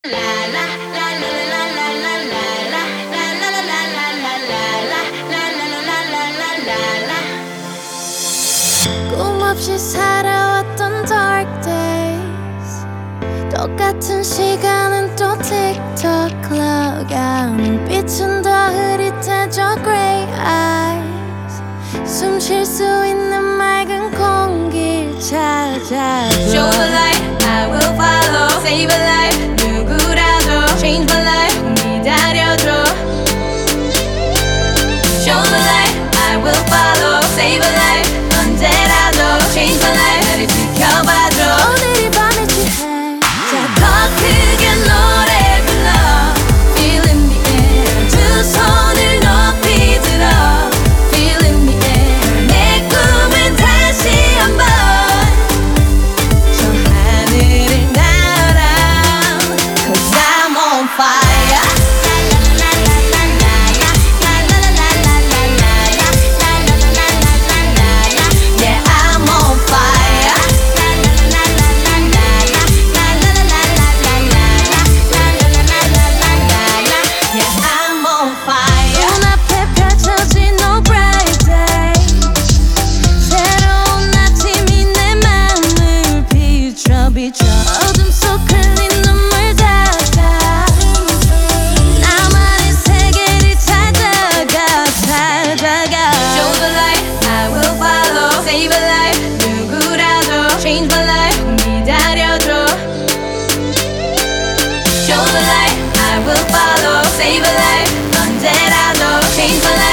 꿈 없이 살아왔던 dark days 똑같은 시간은 또 틱톡 clock out 눈빛은 더 흐릿해져 gray eyes 숨 쉴 수 있는 맑은 공기를 찾아줘 Show the light, I will follow. Save a life, 누구라도 change my life, 기다려줘. Show the light, I will follow. Save a life, 언제라도 change my life, 나를 지켜봐줘. 오늘이 밤에 취해 자, 더 크게 노래 불러. Feel in the air. 두 손을 높이 들어. Feel in the air. 내 꿈을 다시 한번 저 하늘을 날아. 'Cause I'm on fire. Yeah, I'm on fire. Yeah, I'm on fire. 눈앞에 펼쳐진 no bright day 새로운 아침이 내 맘을 비춰 어둠 속 흘린 눈물 닦아 나만의 세계를 찾아가 Show the light, I will follow. Save a life, 누구라도 change my life, 기다려줘. Show the light, I will follow. Save a life, 언제라도 change my life.